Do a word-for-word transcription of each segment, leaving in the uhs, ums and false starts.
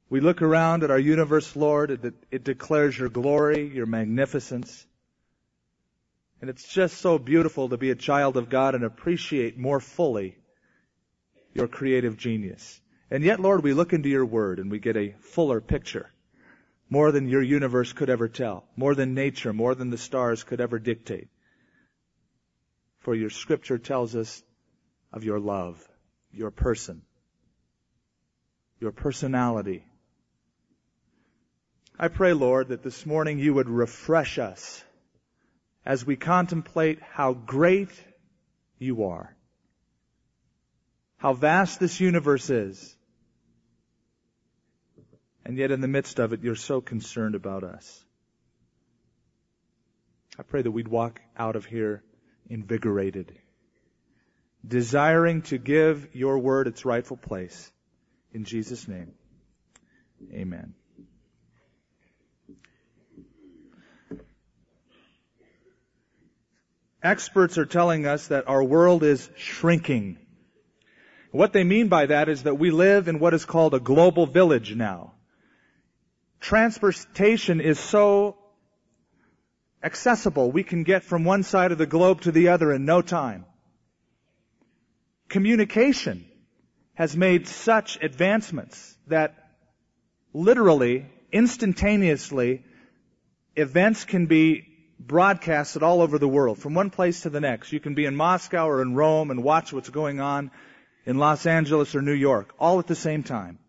We look around at our universe, Lord, it, it declares your glory, your magnificence. And it's just so beautiful to be a child of God and appreciate more fully your creative genius. And yet, Lord, we look into your word and we get a fuller picture. More than your universe could ever tell. More than nature, more than the stars could ever dictate. For your scripture tells us of your love, your person, your personality. I pray, Lord, that this morning you would refresh us as we contemplate how great you are, how vast this universe is, and yet in the midst of it, you're so concerned about us. I pray that we'd walk out of here invigorated, desiring to give your word its rightful place. In Jesus' name, amen. Experts are telling us that our world is shrinking. What they mean by that is that we live in what is called a global village now. Transportation is so accessible. We can get from one side of the globe to the other in no time. Communication has made such advancements that literally, instantaneously, events can be broadcasted all over the world, from one place to the next. You can be in Moscow or in Rome and watch what's going on in Los Angeles or New York, all at the same time.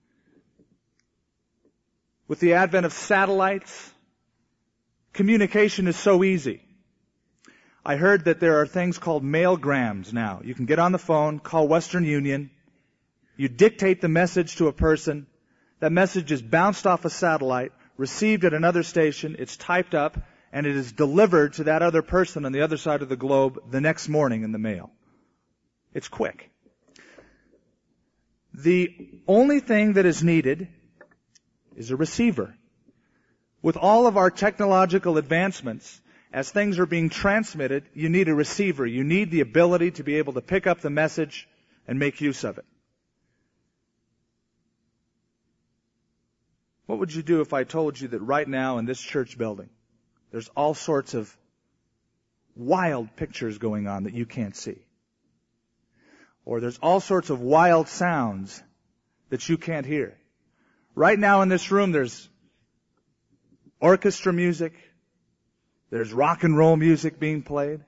With the advent of satellites, communication is so easy. I heard that there are things called mailgrams now. You can get on the phone, call Western Union, you dictate the message to a person, that message is bounced off a satellite, received at another station, it's typed up, and it is delivered to that other person on the other side of the globe the next morning in the mail. It's quick. The only thing that is needed is a receiver. With all of our technological advancements, as things are being transmitted, you need a receiver. You need the ability to be able to pick up the message and make use of it. What would you do if I told you that right now in this church building, there's all sorts of wild pictures going on that you can't see? Or there's all sorts of wild sounds that you can't hear. Right now in this room, there's orchestra music. There's rock and roll music being played.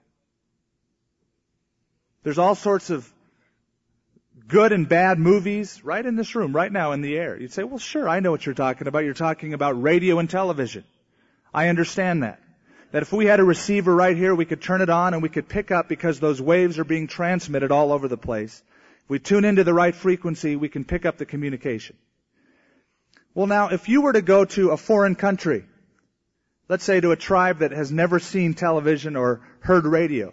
There's all sorts of good and bad movies right in this room, right now in the air. You'd say, well, sure, I know what you're talking about. You're talking about radio and television. I understand that. That if we had a receiver right here, we could turn it on and we could pick up, because those waves are being transmitted all over the place. If we tune into the right frequency, we can pick up the communication. Well, now, if you were to go to a foreign country, let's say to a tribe that has never seen television or heard radio,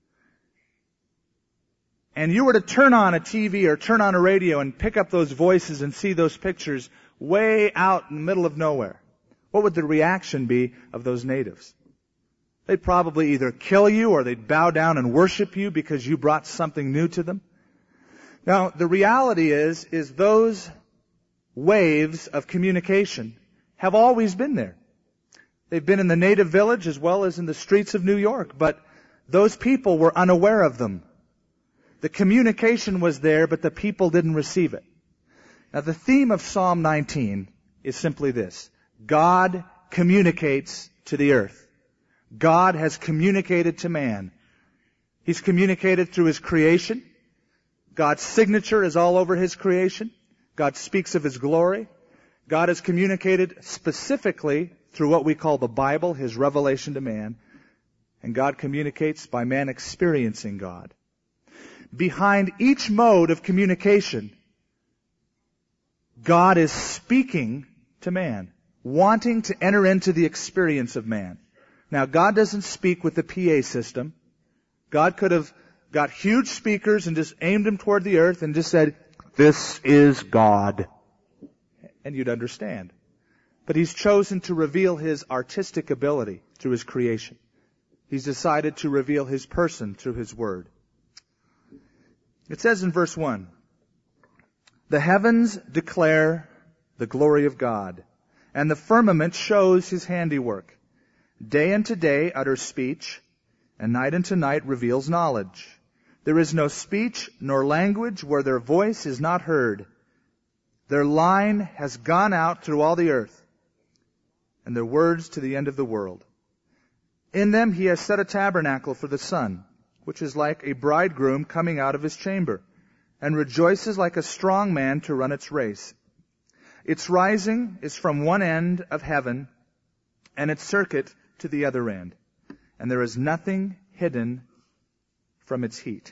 and you were to turn on a T V or turn on a radio and pick up those voices and see those pictures way out in the middle of nowhere, what would the reaction be of those natives? They'd probably either kill you or they'd bow down and worship you because you brought something new to them. Now, the reality is, is those waves of communication have always been there. They've been in the native village as well as in the streets of New York, but those people were unaware of them. The communication was there, but the people didn't receive it. Now, the theme of Psalm nineteen is simply this: God communicates to the earth. God has communicated to man. He's communicated through His creation. God's signature is all over His creation. God speaks of His glory. God has communicated specifically through what we call the Bible, His revelation to man. And God communicates by man experiencing God. Behind each mode of communication, God is speaking to man, wanting to enter into the experience of man. Now, God doesn't speak with the P A system. God could have got huge speakers and just aimed them toward the earth and just said, "This is God." And you'd understand. But He's chosen to reveal His artistic ability through His creation. He's decided to reveal His person through His Word. It says in verse one, "The heavens declare the glory of God. And the firmament shows his handiwork. Day unto day utters speech, and night unto night reveals knowledge. There is no speech nor language where their voice is not heard. Their line has gone out through all the earth, and their words to the end of the world. In them he has set a tabernacle for the sun, which is like a bridegroom coming out of his chamber, and rejoices like a strong man to run its race. Its rising is from one end of heaven, and its circuit to the other end, and there is nothing hidden from its heat.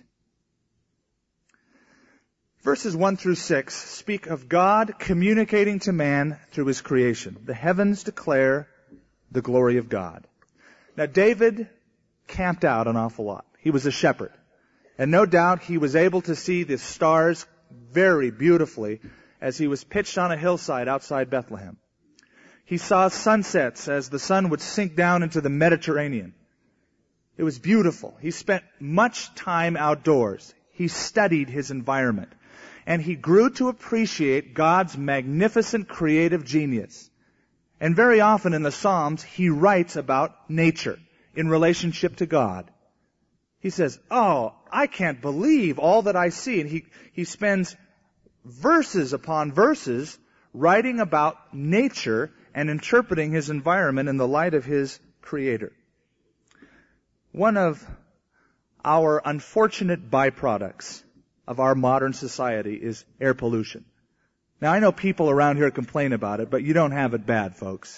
Verses one through six speak of God communicating to man through his creation. The heavens declare the glory of God. Now, David camped out an awful lot. He was a shepherd. And no doubt he was able to see the stars very beautifully as he was pitched on a hillside outside Bethlehem. He saw sunsets as the sun would sink down into the Mediterranean. It was beautiful. He spent much time outdoors. He studied his environment. And he grew to appreciate God's magnificent creative genius. And very often in the Psalms, he writes about nature in relationship to God. He says, oh, I can't believe all that I see. And he, he spends verses upon verses writing about nature and interpreting his environment in the light of his Creator. One of our unfortunate byproducts of our modern society is air pollution. Now, I know people around here complain about it, but you don't have it bad, folks.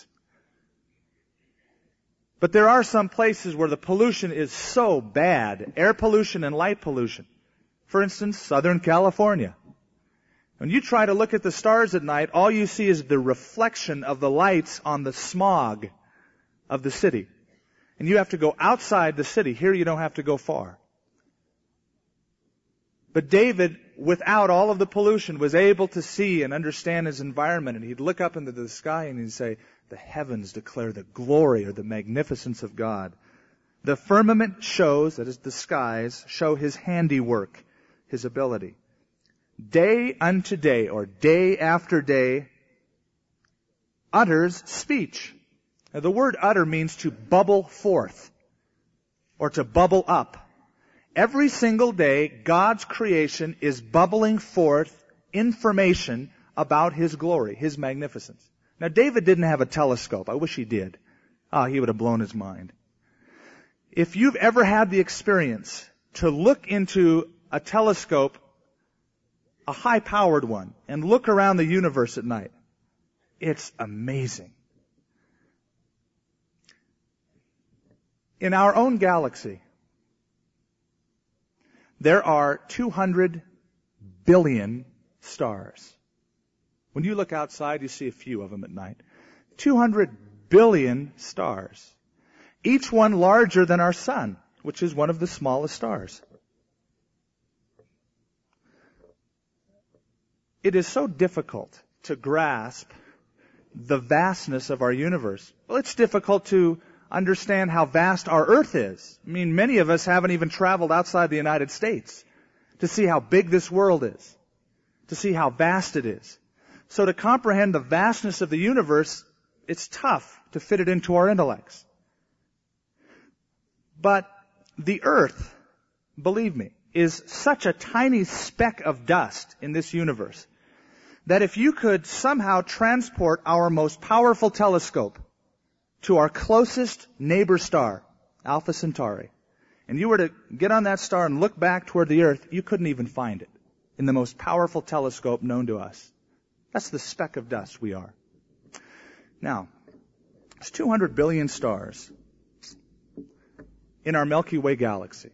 But there are some places where the pollution is so bad, air pollution and light pollution. For instance, Southern California. When you try to look at the stars at night, all you see is the reflection of the lights on the smog of the city. And you have to go outside the city. Here you don't have to go far. But David, without all of the pollution, was able to see and understand his environment. And he'd look up into the sky and he'd say, the heavens declare the glory or the magnificence of God. The firmament shows, that is the skies, show his handiwork, his ability. Day unto day, or day after day, utters speech. Now, the word utter means to bubble forth, or to bubble up. Every single day, God's creation is bubbling forth information about his glory, his magnificence. Now, David didn't have a telescope. I wish he did. Ah, oh, he would have blown his mind. If you've ever had the experience to look into a telescope, a high-powered one, and look around the universe at night, it's amazing. In our own galaxy, there are two hundred billion stars. When you look outside, you see a few of them at night. two hundred billion stars. Each one larger than our sun, which is one of the smallest stars. It is so difficult to grasp the vastness of our universe. Well, it's difficult to understand how vast our earth is. I mean, many of us haven't even traveled outside the United States to see how big this world is, to see how vast it is. So to comprehend the vastness of the universe, it's tough to fit it into our intellects. But the earth, believe me, is such a tiny speck of dust in this universe that if you could somehow transport our most powerful telescope to our closest neighbor star, Alpha Centauri, and you were to get on that star and look back toward the earth, you couldn't even find it in the most powerful telescope known to us. That's the speck of dust we are. Now, there's two hundred billion stars in our Milky Way galaxy.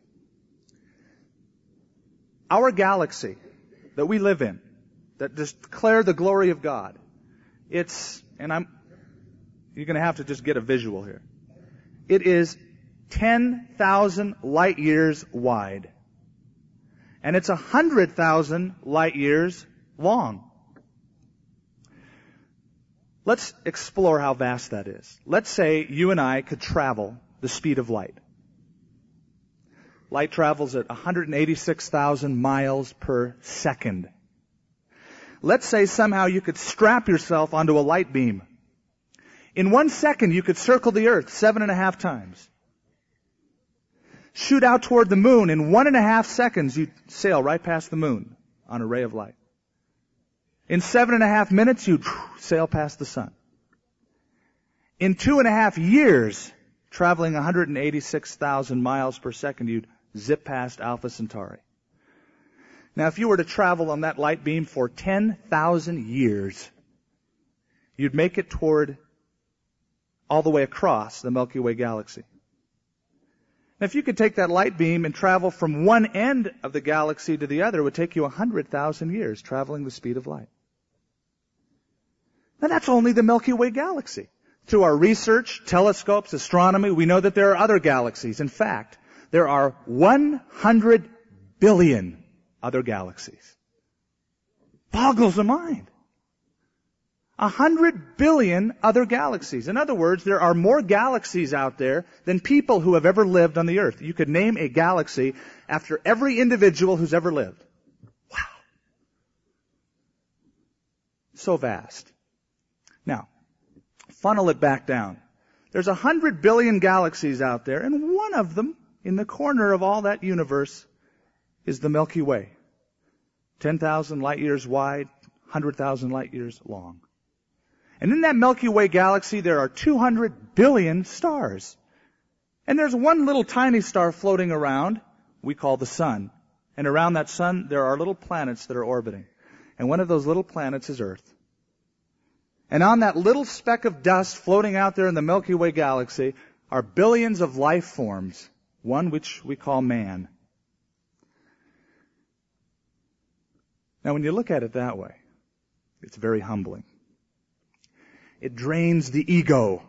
Our galaxy that we live in, that declare the glory of God, it's, and I'm, you're going to have to just get a visual here. It is ten thousand light years wide. And it's one hundred thousand light years long. Let's explore how vast that is. Let's say you and I could travel the speed of light. Light travels at one hundred eighty-six thousand miles per second. Let's say somehow you could strap yourself onto a light beam. In one second, you could circle the earth seven and a half times. Shoot out toward the moon. In one and a half seconds, you'd sail right past the moon on a ray of light. In seven and a half minutes, you'd sail past the sun. In two and a half years, traveling one hundred eighty-six thousand miles per second, you'd zip past Alpha Centauri. Now, if you were to travel on that light beam for ten thousand years, you'd make it toward all the way across the Milky Way galaxy. Now, if you could take that light beam and travel from one end of the galaxy to the other, it would take you one hundred thousand years traveling the speed of light. Now, that's only the Milky Way galaxy. Through our research, telescopes, astronomy, we know that there are other galaxies. In fact, there are one hundred billion other galaxies. Boggles the mind. A hundred billion other galaxies. In other words, there are more galaxies out there than people who have ever lived on the earth. You could name a galaxy after every individual who's ever lived. Wow. So vast. Now, funnel it back down. There's a hundred billion galaxies out there, and one of them, in the corner of all that universe, is the Milky Way. ten thousand light years wide, one hundred thousand light years long. And in that Milky Way galaxy, there are two hundred billion stars. And there's one little tiny star floating around, we call the sun. And around that sun, there are little planets that are orbiting. And one of those little planets is Earth. And on that little speck of dust floating out there in the Milky Way galaxy are billions of life forms, one which we call man. Now, when you look at it that way, it's very humbling. It drains the ego.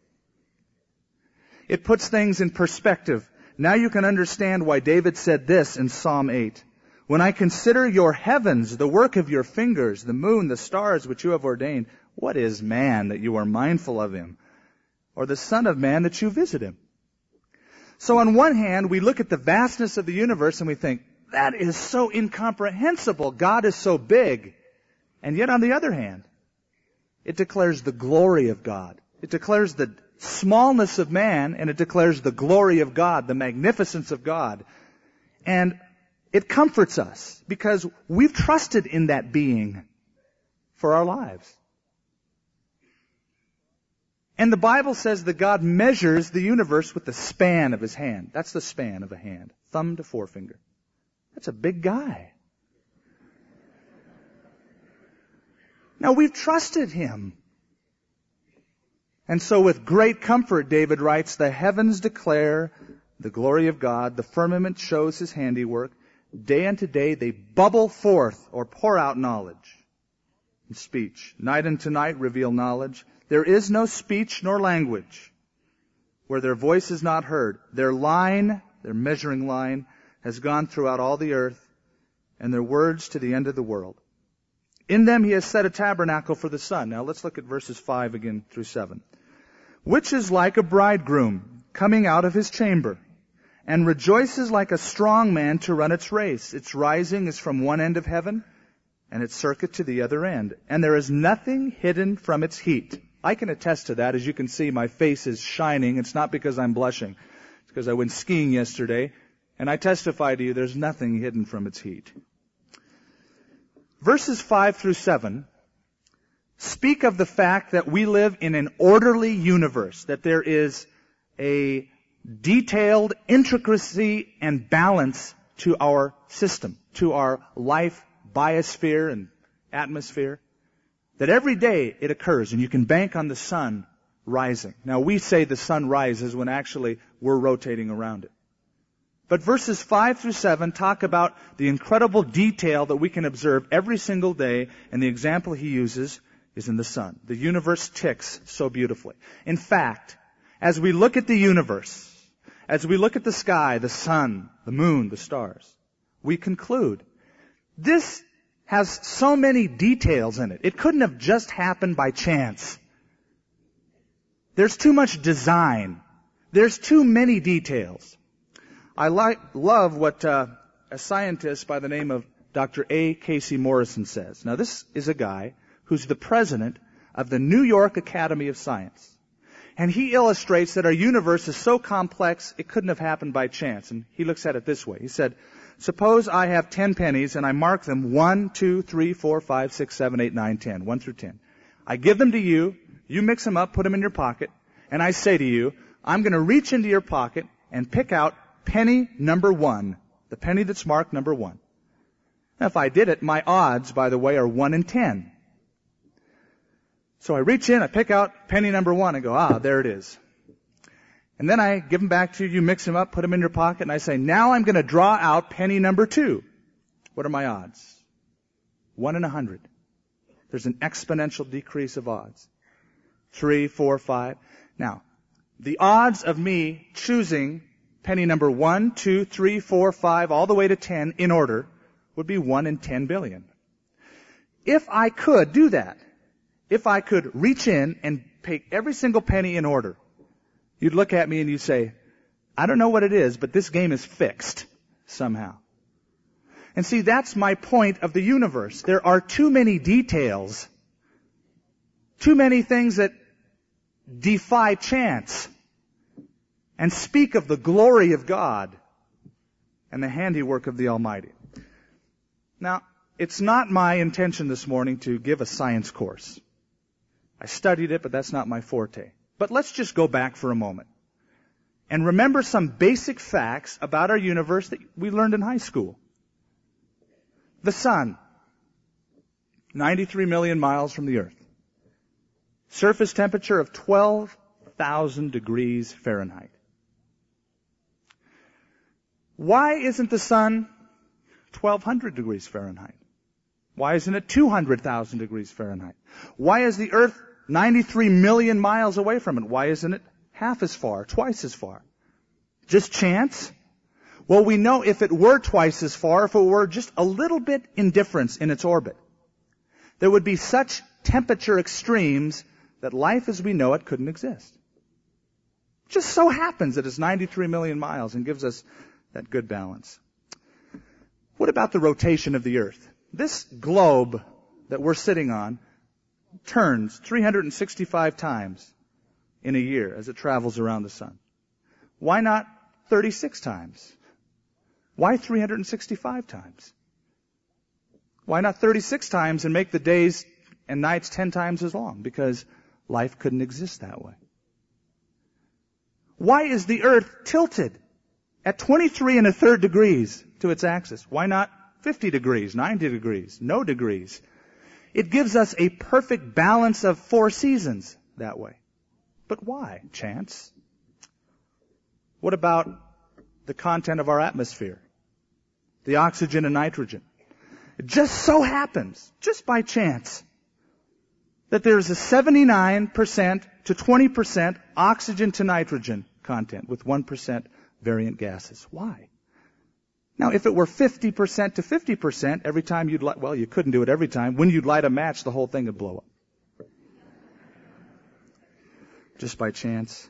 It puts things in perspective. Now you can understand why David said this in Psalm eight. When I consider your heavens, the work of your fingers, the moon, the stars which you have ordained, what is man that you are mindful of him? Or the son of man that you visit him? So on one hand, we look at the vastness of the universe and we think, that is so incomprehensible. God is so big. And yet on the other hand, it declares the glory of God. It declares the smallness of man, and it declares the glory of God, the magnificence of God. And it comforts us because we've trusted in that being for our lives. And the Bible says that God measures the universe with the span of his hand. That's the span of a hand, thumb to forefinger. That's a big guy. Now, we've trusted him. And so with great comfort, David writes, the heavens declare the glory of God. The firmament shows his handiwork. Day unto day they bubble forth or pour out knowledge and speech. Night unto night reveal knowledge. There is no speech nor language where their voice is not heard. Their line, their measuring line, has gone throughout all the earth, and their words to the end of the world. In them he has set a tabernacle for the sun. Now let's look at verses five again through seven. Which is like a bridegroom coming out of his chamber, and rejoices like a strong man to run its race. Its rising is from one end of heaven, and its circuit to the other end. And there is nothing hidden from its heat. I can attest to that. As you can see, my face is shining. It's not because I'm blushing. It's because I went skiing yesterday, and I testify to you there's nothing hidden from its heat. Verses five through seven speak of the fact that we live in an orderly universe, that there is a detailed intricacy and balance to our system, to our life biosphere and atmosphere, that every day it occurs, and you can bank on the sun rising. Now, we say the sun rises when actually we're rotating around it. But verses five through seven talk about the incredible detail that we can observe every single day, and the example he uses is in the sun. The universe ticks so beautifully. In fact, as we look at the universe, as we look at the sky, the sun, the moon, the stars, we conclude this has so many details in it. It couldn't have just happened by chance. There's too much design. There's too many details. I like, love what uh, a scientist by the name of Doctor A. Casey Morrison says. Now, this is a guy who's the president of the New York Academy of Science. And he illustrates that our universe is so complex, it couldn't have happened by chance. And he looks at it this way. He said, suppose I have ten pennies and I mark them one, two, three, four, five, six, seven, eight, nine, ten. one through ten. I give them to you. You mix them up, put them in your pocket. And I say to you, I'm going to reach into your pocket and pick out penny number one. The penny that's marked number one. Now, if I did it, my odds, by the way, are one in ten. So I reach in, I pick out penny number one, and go, ah, there it is. And then I give them back to you, you mix them up, put them in your pocket, and I say, now I'm going to draw out penny number two. What are my odds? One in a hundred. There's an exponential decrease of odds. Three, four, five. Now, the odds of me choosing penny number one, two, three, four, five, all the way to ten in order would be one in ten billion. If I could do that, if I could reach in and pick every single penny in order, you'd look at me and you'd say, I don't know what it is, but this game is fixed somehow. And see, that's my point of the universe. There are too many details, too many things that defy chance and speak of the glory of God and the handiwork of the Almighty. Now, it's not my intention this morning to give a science course. I studied it, but that's not my forte. But let's just go back for a moment and remember some basic facts about our universe that we learned in high school. The sun, ninety-three million miles from the earth. Surface temperature of twelve thousand degrees Fahrenheit. Why isn't the sun twelve hundred degrees Fahrenheit? Why isn't it two hundred thousand degrees Fahrenheit? Why is the earth ninety-three million miles away from it? Why isn't it half as far, twice as far? Just chance? Well, we know if it were twice as far, if it were just a little bit in difference in its orbit, there would be such temperature extremes that life as we know it couldn't exist. Just so happens that it's ninety-three million miles and gives us that good balance. What about the rotation of the earth? This globe that we're sitting on turns three hundred sixty-five times in a year as it travels around the sun. Why not thirty-six times? Why three hundred sixty-five times? Why not thirty-six times and make the days and nights ten times as long? Because life couldn't exist that way. Why is the earth tilted at twenty-three and a third degrees to its axis? Why not fifty degrees, ninety degrees, no degrees? It gives us a perfect balance of four seasons that way. But why? Chance? What about the content of our atmosphere? The oxygen and nitrogen. It just so happens, just by chance, that there's a seventy-nine percent to twenty percent oxygen to nitrogen content with one percent variant gases. Why? Now, if it were fifty percent to fifty percent every time you'd light, well, you couldn't do it every time. When you'd light a match, the whole thing would blow up. Just by chance.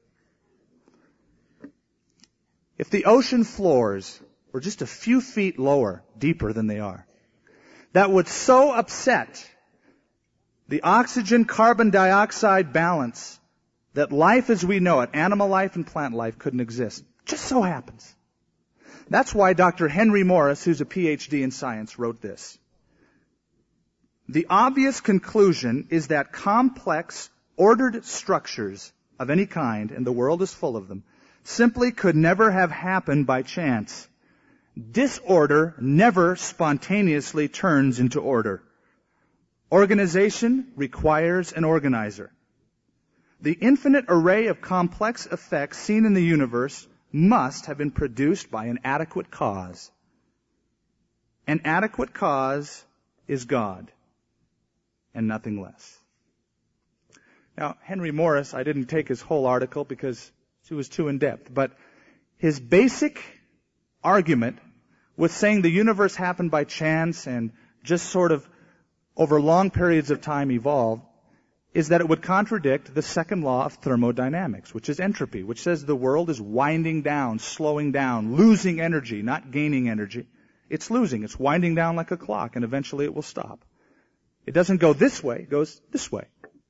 If the ocean floors were just a few feet lower, deeper than they are, that would so upset the oxygen-carbon dioxide balance that life as we know it, animal life and plant life, couldn't exist. Just so happens. That's why Doctor Henry Morris, who's a P H D in science, wrote this. The obvious conclusion is that complex, ordered structures of any kind, and the world is full of them, simply could never have happened by chance. Disorder never spontaneously turns into order. Organization requires an organizer. The infinite array of complex effects seen in the universe must have been produced by an adequate cause. An adequate cause is God, and nothing less. Now, Henry Morris, I didn't take his whole article because it was too in-depth, but his basic argument with saying the universe happened by chance and just sort of over long periods of time evolved is that it would contradict the second law of thermodynamics, which is entropy, which says the world is winding down, slowing down, losing energy, not gaining energy, It's losing. It's winding down like a clock, and eventually it will stop. It doesn't go this way. It goes this way.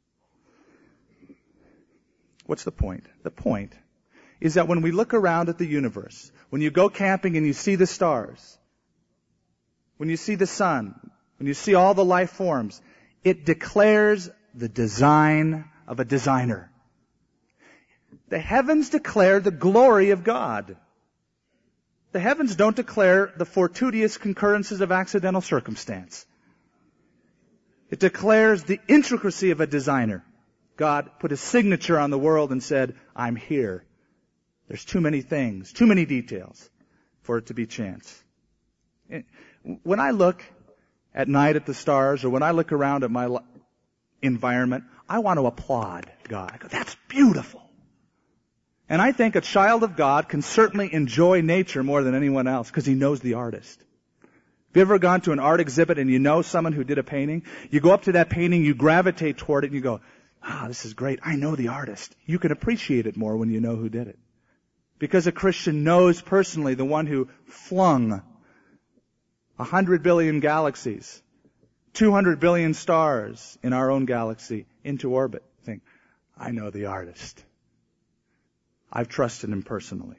What's the point? The point is that when we look around at the universe, when you go camping and you see the stars, when you see the sun, when you see all the life forms, it declares the design of a designer. The heavens declare the glory of God. The heavens don't declare the fortuitous concurrences of accidental circumstance. It declares the intricacy of a designer. God put his signature on the world and said, I'm here. There's too many things, too many details for it to be chance. When I look at night at the stars, or when I look around at my environment, I want to applaud God. I go, that's beautiful. And I think a child of God can certainly enjoy nature more than anyone else because he knows the artist. Have you ever gone to an art exhibit and you know someone who did a painting? You go up to that painting, you gravitate toward it, and you go, ah, this is great. I know the artist. You can appreciate it more when you know who did it. Because a Christian knows personally the one who flung a hundred billion galaxies, two hundred billion stars in our own galaxy into orbit. Think, I know the artist. I've trusted him personally.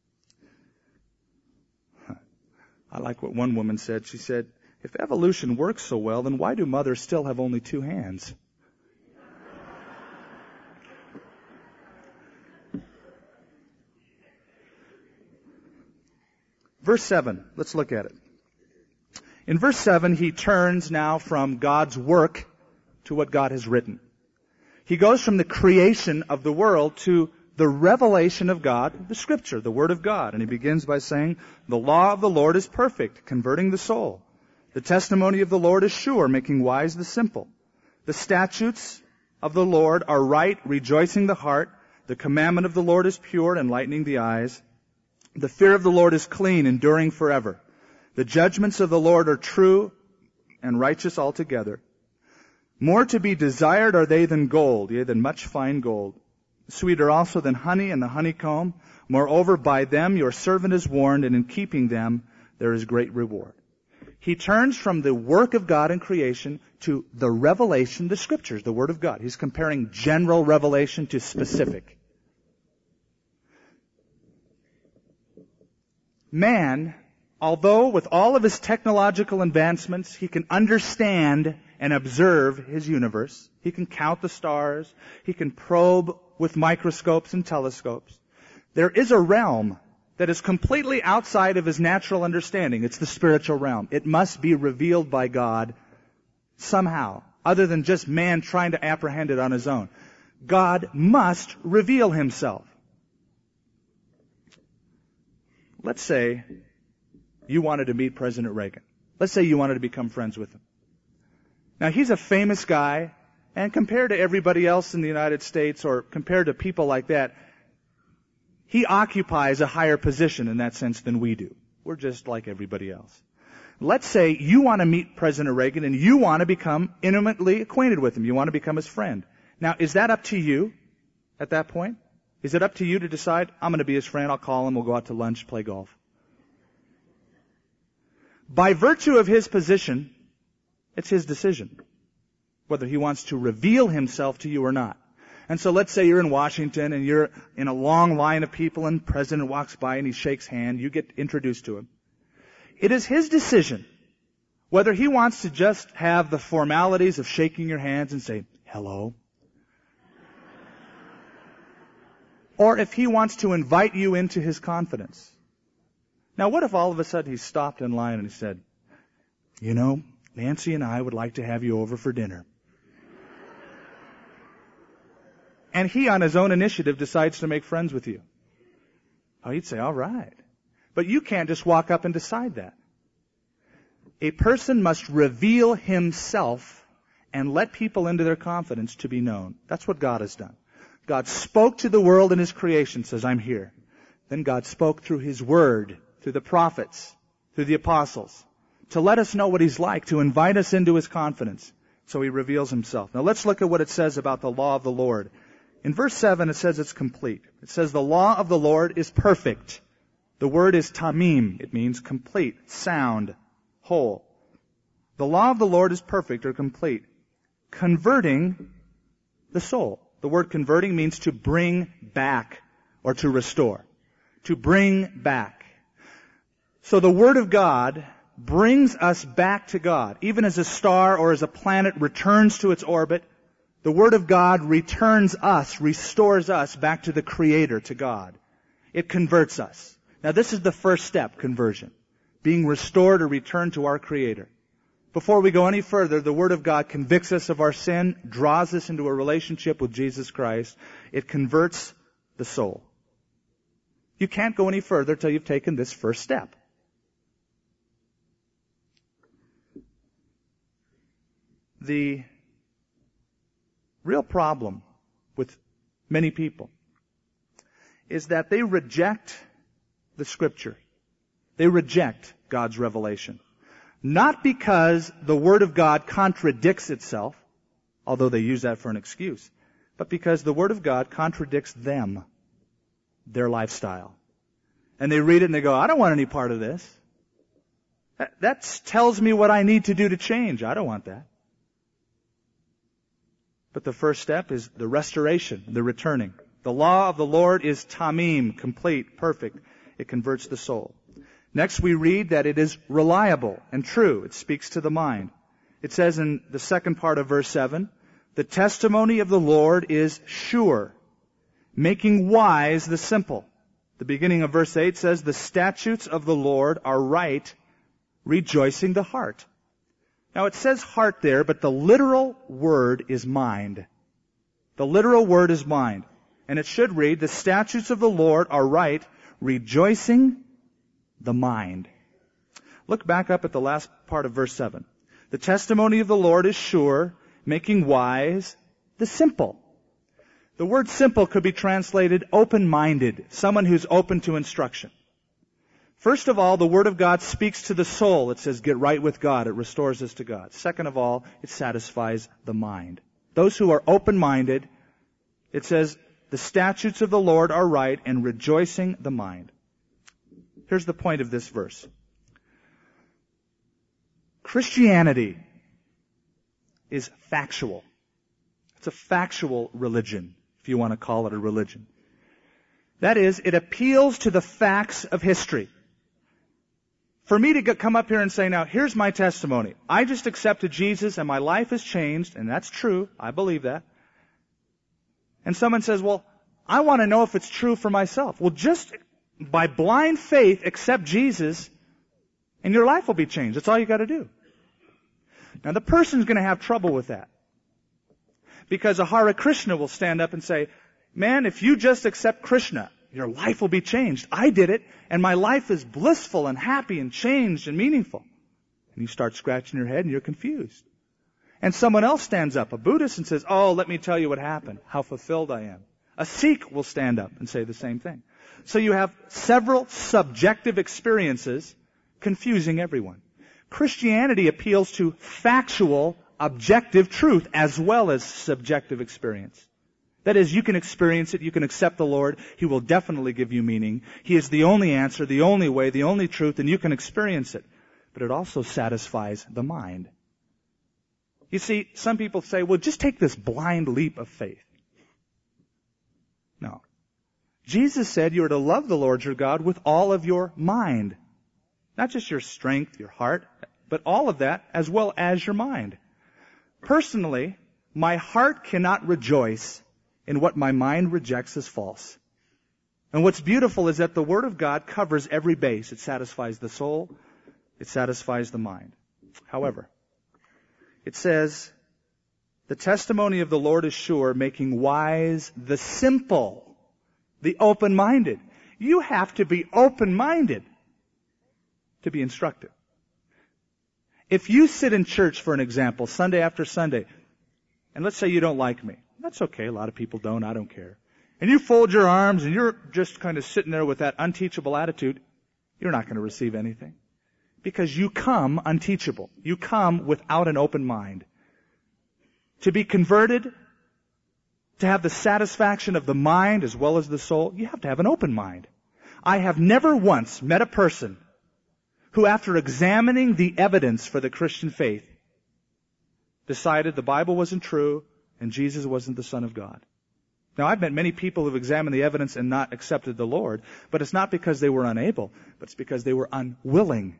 I like what one woman said. She said, if evolution works so well, then why do mothers still have only two hands? Verse seven, let's look at it. In verse seven, he turns now from God's work to what God has written. He goes from the creation of the world to the revelation of God, the Scripture, the Word of God. And he begins by saying, the law of the Lord is perfect, converting the soul. The testimony of the Lord is sure, making wise the simple. The statutes of the Lord are right, rejoicing the heart. The commandment of the Lord is pure, enlightening the eyes. The fear of the Lord is clean, enduring forever. The judgments of the Lord are true and righteous altogether. More to be desired are they than gold, yea, than much fine gold. Sweeter also than honey and the honeycomb. Moreover, by them your servant is warned, and in keeping them there is great reward. He turns from the work of God in creation to the revelation, the Scriptures, the Word of God. He's comparing general revelation to specific. Man, although with all of his technological advancements, he can understand and observe his universe. He can count the stars. He can probe with microscopes and telescopes. There is a realm that is completely outside of his natural understanding. It's the spiritual realm. It must be revealed by God somehow, other than just man trying to apprehend it on his own. God must reveal himself. Let's say you wanted to meet President Reagan. Let's say you wanted to become friends with him. Now, he's a famous guy, and compared to everybody else in the United States, or compared to people like that, he occupies a higher position in that sense than we do. We're just like everybody else. Let's say you want to meet President Reagan, and you want to become intimately acquainted with him. You want to become his friend. Now, is that up to you at that point? Is it up to you to decide, I'm going to be his friend, I'll call him, we'll go out to lunch, play golf? By virtue of his position, it's his decision whether he wants to reveal himself to you or not. And so let's say you're in Washington and you're in a long line of people and the president walks by and he shakes hand. You get introduced to him. It is his decision whether he wants to just have the formalities of shaking your hands and say, hello, or if he wants to invite you into his confidence. Now, what if all of a sudden he stopped in line and he said, you know, Nancy and I would like to have you over for dinner. And he, on his own initiative, decides to make friends with you. Oh, you'd say, all right. But you can't just walk up and decide that. A person must reveal himself and let people into their confidence to be known. That's what God has done. God spoke to the world in His creation, says, I'm here. Then God spoke through His Word, through the prophets, through the apostles, to let us know what He's like, to invite us into His confidence. So He reveals Himself. Now let's look at what it says about the law of the Lord. In verse seven, it says it's complete. It says the law of the Lord is perfect. The word is tamim. It means complete, sound, whole. The law of the Lord is perfect or complete, converting the soul. The word converting means to bring back or to restore. To bring back. So the Word of God brings us back to God. Even as a star or as a planet returns to its orbit, the Word of God returns us, restores us back to the Creator, to God. It converts us. Now this is the first step, conversion. Being restored or returned to our Creator. Before we go any further, the Word of God convicts us of our sin, draws us into a relationship with Jesus Christ. It converts the soul. You can't go any further till you've taken this first step. The real problem with many people is that they reject the Scripture. They reject God's revelation. Not because the Word of God contradicts itself, although they use that for an excuse, but because the Word of God contradicts them, their lifestyle. And they read it and they go, I don't want any part of this. That, that tells me what I need to do to change. I don't want that. But the first step is the restoration, the returning. The law of the Lord is tamim, complete, perfect. It converts the soul. Next we read that it is reliable and true. It speaks to the mind. It says in the second part of verse seven, the testimony of the Lord is sure, making wise the simple. The beginning of verse eight says, the statutes of the Lord are right, rejoicing the heart. Now it says heart there, but the literal word is mind. The literal word is mind. And it should read, the statutes of the Lord are right, rejoicing the mind. Look back up at the last part of verse seven. The testimony of the Lord is sure, making wise the simple. The word simple could be translated open-minded, someone who's open to instruction. First of all, the Word of God speaks to the soul. It says, get right with God. It restores us to God. Second of all, it satisfies the mind. Those who are open-minded, it says, the statutes of the Lord are right and rejoicing the mind. Here's the point of this verse. Christianity is factual. It's a factual religion, if you want to call it a religion. That is, it appeals to the facts of history. For me to come up here and say, now, here's my testimony. I just accepted Jesus and my life has changed, and that's true. I believe that. And someone says, well, I want to know if it's true for myself. Well, just by blind faith, accept Jesus, and your life will be changed. That's all you got to do. Now, the person's going to have trouble with that. Because a Hare Krishna will stand up and say, man, if you just accept Krishna, your life will be changed. I did it, and my life is blissful and happy and changed and meaningful. And you start scratching your head and you're confused. And someone else stands up, a Buddhist, and says, oh, let me tell you what happened, how fulfilled I am. A Sikh will stand up and say the same thing. So you have several subjective experiences confusing everyone. Christianity appeals to factual, objective truth as well as subjective experience. That is, you can experience it, you can accept the Lord, He will definitely give you meaning. He is the only answer, the only way, the only truth, and you can experience it. But it also satisfies the mind. You see, some people say, well, just take this blind leap of faith. No. Jesus said you are to love the Lord your God with all of your mind. Not just your strength, your heart, but all of that as well as your mind. Personally, my heart cannot rejoice in what my mind rejects as false. And what's beautiful is that the Word of God covers every base. It satisfies the soul. It satisfies the mind. However, it says, the testimony of the Lord is sure, making wise the simple, the open-minded. You have to be open-minded to be instructed. If you sit in church, for an example, Sunday after Sunday, and let's say you don't like me. That's okay. A lot of people don't. I don't care. And you fold your arms and you're just kind of sitting there with that unteachable attitude, you're not going to receive anything. Because you come unteachable. You come without an open mind. To be converted, to have the satisfaction of the mind as well as the soul, you have to have an open mind. I have never once met a person who, after examining the evidence for the Christian faith, decided the Bible wasn't true and Jesus wasn't the Son of God. Now, I've met many people who've examined the evidence and not accepted the Lord, but it's not because they were unable, but it's because they were unwilling.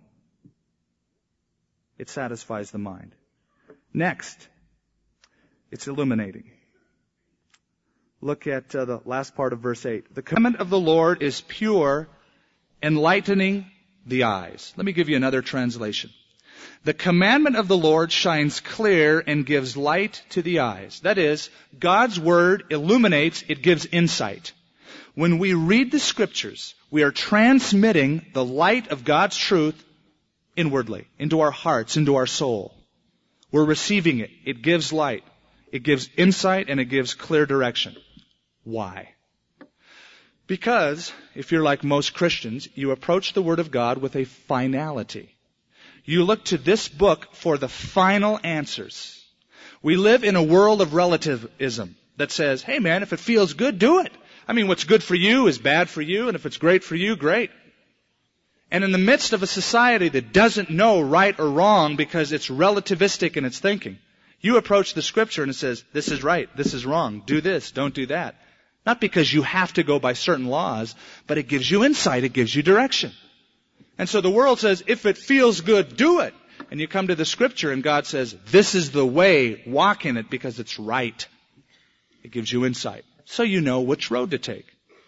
It satisfies the mind. Next, it's illuminating. Look at uh, the last part of verse eight. The commandment of the Lord is pure, enlightening the eyes. Let me give you another translation. The commandment of the Lord shines clear and gives light to the eyes. That is, God's Word illuminates, it gives insight. When we read the Scriptures, we are transmitting the light of God's truth inwardly, into our hearts, into our soul. We're receiving it. It gives light. It gives insight and it gives clear direction. Why? Because, if you're like most Christians, you approach the Word of God with a finality. You look to this book for the final answers. We live in a world of relativism that says, hey man, if it feels good, do it. I mean, what's good for you is bad for you, and if it's great for you, great. And in the midst of a society that doesn't know right or wrong because it's relativistic in its thinking, you approach the Scripture and it says, this is right, this is wrong, do this, don't do that. Not because you have to go by certain laws, but it gives you insight, it gives you direction. And so the world says, if it feels good, do it. And you come to the Scripture and God says, this is the way, walk in it because it's right. It gives you insight. So you know which road to take.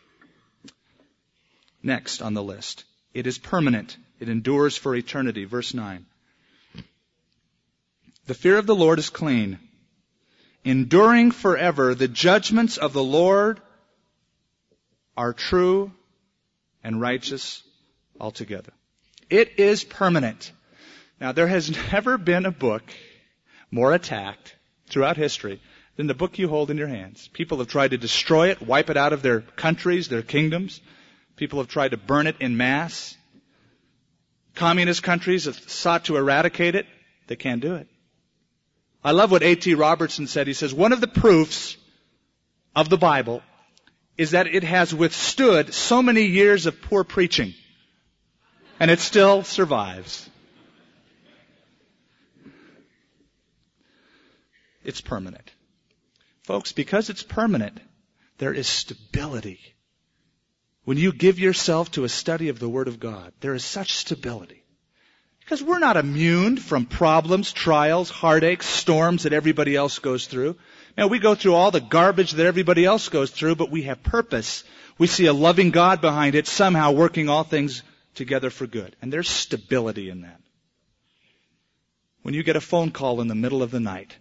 Next on the list, it is permanent. It endures for eternity. Verse nine. The fear of the Lord is clean, enduring forever. The judgments of the Lord are true and righteous altogether. It is permanent. Now, there has never been a book more attacked throughout history than the book you hold in your hands. People have tried to destroy it, wipe it out of their countries, their kingdoms. People have tried to burn it en masse. Communist countries have sought to eradicate it. They can't do it. I love what A T Robertson said. He says, one of the proofs of the Bible is that it has withstood so many years of poor preaching, and it still survives. It's permanent. Folks, because it's permanent, there is stability. When you give yourself to a study of the Word of God, there is such stability. Because we're not immune from problems, trials, heartaches, storms that everybody else goes through. Now, we go through all the garbage that everybody else goes through, but we have purpose. We see a loving God behind it, somehow working all things together for good. And there's stability in that. When you get a phone call in the middle of the night,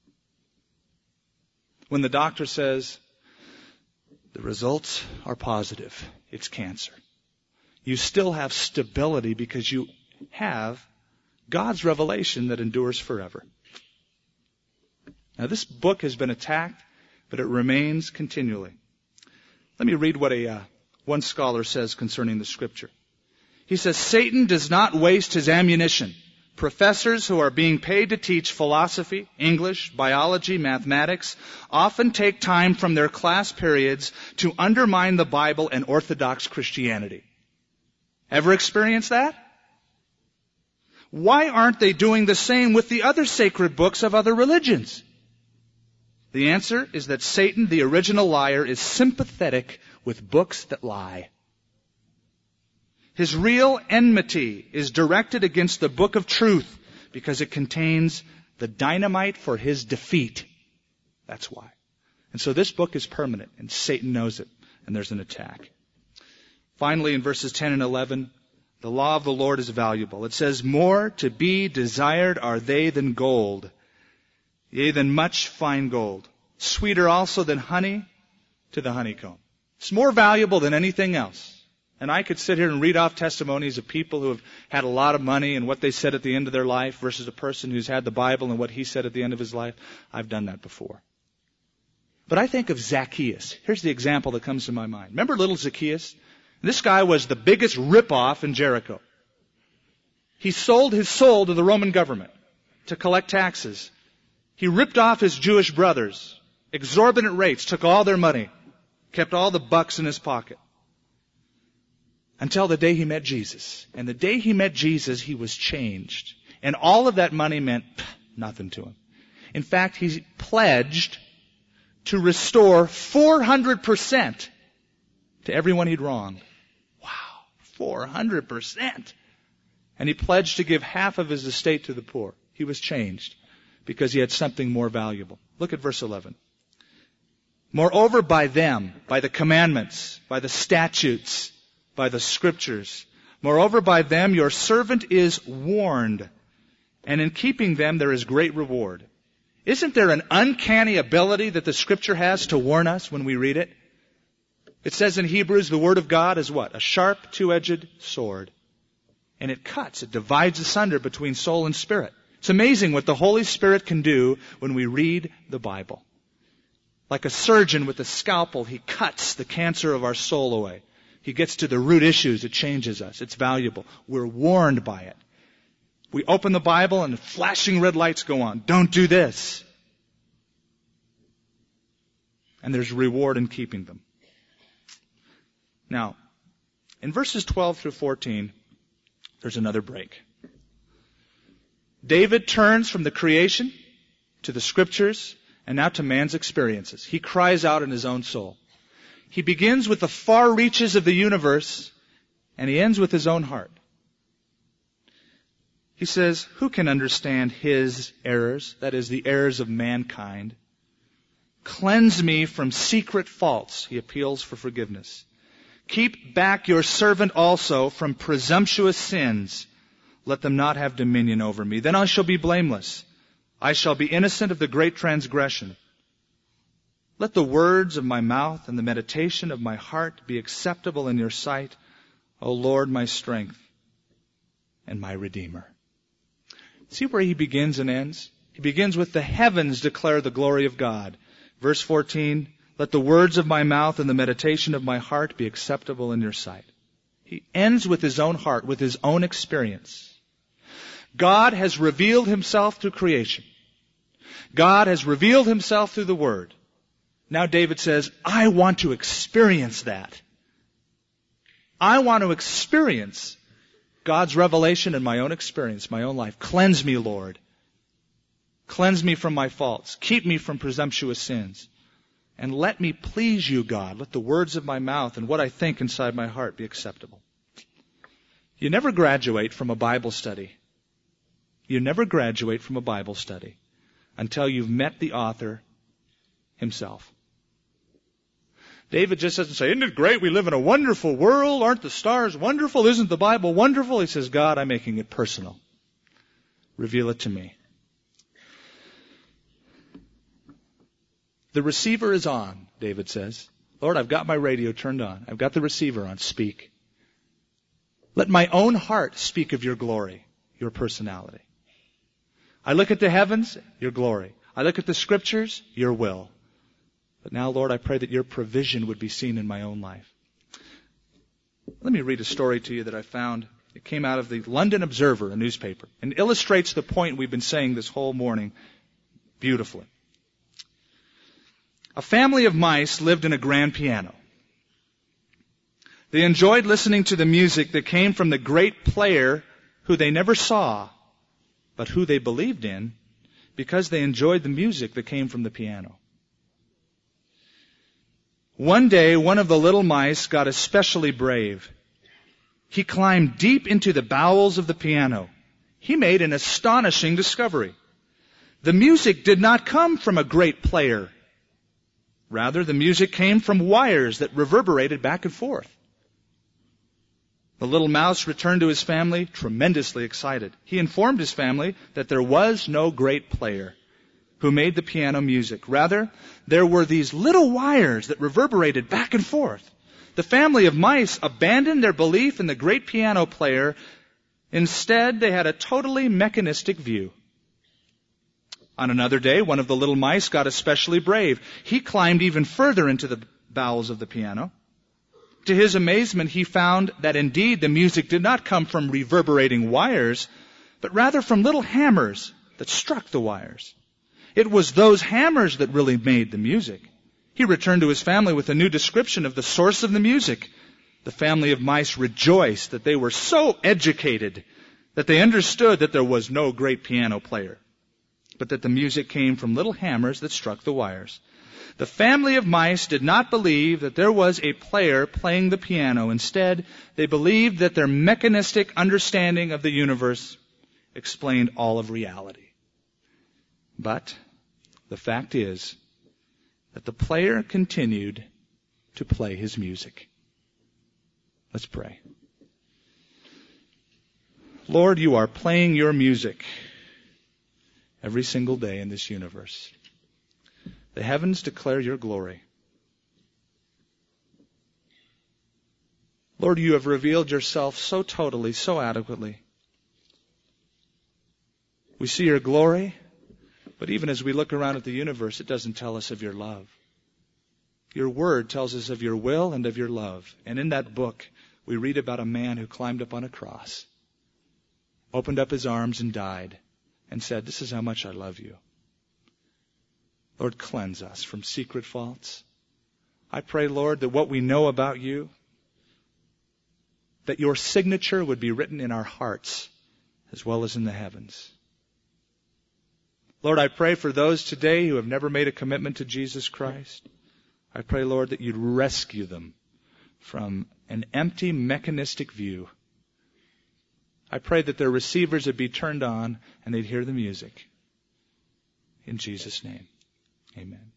when the doctor says, the results are positive, it's cancer, you still have stability because you have God's revelation that endures forever. Now, this book has been attacked, but it remains continually. Let me read what a uh, one scholar says concerning the Scripture. He says, Satan does not waste his ammunition. Professors who are being paid to teach philosophy, English, biology, mathematics often take time from their class periods to undermine the Bible and Orthodox Christianity. Ever experienced that? Why aren't they doing the same with the other sacred books of other religions? The answer is that Satan, the original liar, is sympathetic with books that lie. His real enmity is directed against the book of truth because it contains the dynamite for his defeat. That's why. And so this book is permanent, and Satan knows it, and there's an attack. Finally, in verses ten and eleven, the law of the Lord is valuable. It says, more to be desired are they than gold, yea, than much fine gold. Sweeter also than honey to the honeycomb. It's more valuable than anything else. And I could sit here and read off testimonies of people who have had a lot of money and what they said at the end of their life versus a person who's had the Bible and what he said at the end of his life. I've done that before. But I think of Zacchaeus. Here's the example that comes to my mind. Remember little Zacchaeus? This guy was the biggest ripoff in Jericho. He sold his soul to the Roman government to collect taxes. He ripped off his Jewish brothers, exorbitant rates, took all their money, kept all the bucks in his pocket. until the day he met Jesus. And the day he met Jesus, he was changed. And all of that money meant nothing to him. In fact, he pledged to restore four hundred percent to everyone he'd wronged. Wow, four hundred percent. And he pledged to give half of his estate to the poor. He was changed because he had something more valuable. Look at verse eleven. Moreover, by them, by the commandments, by the statutes, by the scriptures, moreover, by them your servant is warned, and in keeping them there is great reward. Isn't there an uncanny ability that the Scripture has to warn us when we read it? It says in Hebrews, the Word of God is what? A sharp, two-edged sword. And it cuts, it divides asunder between soul and spirit. It's amazing what the Holy Spirit can do when we read the Bible. Like a surgeon with a scalpel, he cuts the cancer of our soul away. He gets to the root issues. It changes us. It's valuable. We're warned by it. We open the Bible and flashing red lights go on. Don't do this. And there's reward in keeping them. Now, in verses twelve through fourteen, there's another break. David turns from the creation to the Scriptures and now to man's experiences. He cries out in his own soul. He begins with the far reaches of the universe and he ends with his own heart. He says, who can understand his errors, that is, the errors of mankind? Cleanse me from secret faults. He appeals for forgiveness. Keep back your servant also from presumptuous sins. Let them not have dominion over me. Then I shall be blameless. I shall be innocent of the great transgression. Let the words of my mouth and the meditation of my heart be acceptable in your sight, O Lord, my strength and my Redeemer. See where he begins and ends? He begins with the heavens declare the glory of God. Verse fourteen, let the words of my mouth and the meditation of my heart be acceptable in your sight. He ends with his own heart, with his own experience. God has revealed himself through creation. God has revealed himself through the Word. Now David says, I want to experience that. I want to experience God's revelation in my own experience, my own life. Cleanse me, Lord. Cleanse me from my faults. Keep me from presumptuous sins. And let me please you, God. Let the words of my mouth and what I think inside my heart be acceptable. You never graduate from a Bible study. You never graduate from a Bible study until you've met the author himself. David just doesn't say, isn't it great? We live in a wonderful world. Aren't the stars wonderful? Isn't the Bible wonderful? He says, God, I'm making it personal. Reveal it to me. The receiver is on, David says. Lord, I've got my radio turned on. I've got the receiver on. Speak. Let my own heart speak of your glory, your personality. I look at the heavens, your glory. I look at the Scriptures, your will. But now, Lord, I pray that your provision would be seen in my own life. Let me read a story to you that I found. It came out of the London Observer, a newspaper, and illustrates the point we've been saying this whole morning beautifully. A family of mice lived in a grand piano. They enjoyed listening to the music that came from the great player who they never saw, but who they believed in because they enjoyed the music that came from the piano. One day, one of the little mice got especially brave. He climbed deep into the bowels of the piano. He made an astonishing discovery. The music did not come from a great player. Rather, the music came from wires that reverberated back and forth. The little mouse returned to his family tremendously excited. He informed his family that there was no great player who made the piano music. Rather, there were these little wires that reverberated back and forth. The family of mice abandoned their belief in the great piano player. Instead, they had a totally mechanistic view. On another day, one of the little mice got especially brave. He climbed even further into the bowels of the piano. To his amazement, he found that indeed the music did not come from reverberating wires, but rather from little hammers that struck the wires. It was those hammers that really made the music. He returned to his family with a new description of the source of the music. The family of mice rejoiced that they were so educated that they understood that there was no great piano player, but that the music came from little hammers that struck the wires. The family of mice did not believe that there was a player playing the piano. Instead, they believed that their mechanistic understanding of the universe explained all of reality. But the fact is that the player continued to play his music. Let's pray. Lord, you are playing your music every single day in this universe. The heavens declare your glory. Lord, you have revealed yourself so totally, so adequately. We see your glory, but even as we look around at the universe, it doesn't tell us of your love. Your word tells us of your will and of your love. And in that book, we read about a man who climbed up on a cross, opened up his arms and died, and said, "This is how much I love you." Lord, cleanse us from secret faults. I pray, Lord, that what we know about you, that your signature would be written in our hearts as well as in the heavens. Lord, I pray for those today who have never made a commitment to Jesus Christ. I pray, Lord, that you'd rescue them from an empty, mechanistic view. I pray that their receivers would be turned on and they'd hear the music. In Jesus' name, amen.